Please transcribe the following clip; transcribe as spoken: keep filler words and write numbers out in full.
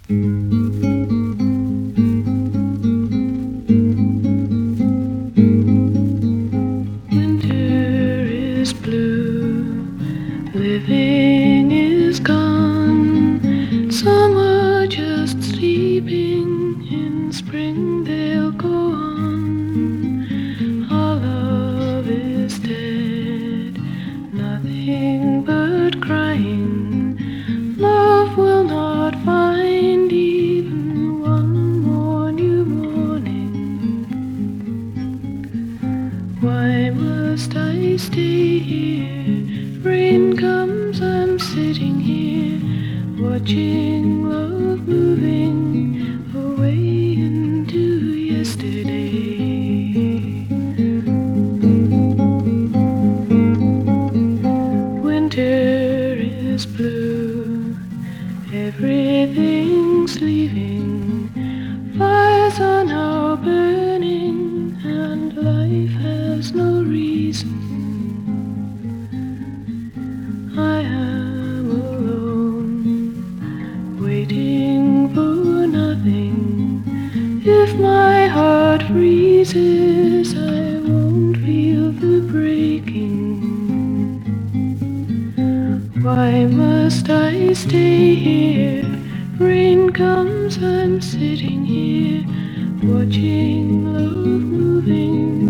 Winter is blue, living is gone. Summer just sleeping, in spring they'll go on. All love is dead, nothing but crying. Love will not find even one more new morning. Why must I stay here? Rain comes, I'm sitting here, watching love moving away into yesterday. Winter is blue, everything's leaving. Fires are now burning, and life has no reason. I am alone, waiting for nothing. If my heart freezes, I won't feel the breaking. Why must I stay here? Rain comes, I'm sitting here, watching love moving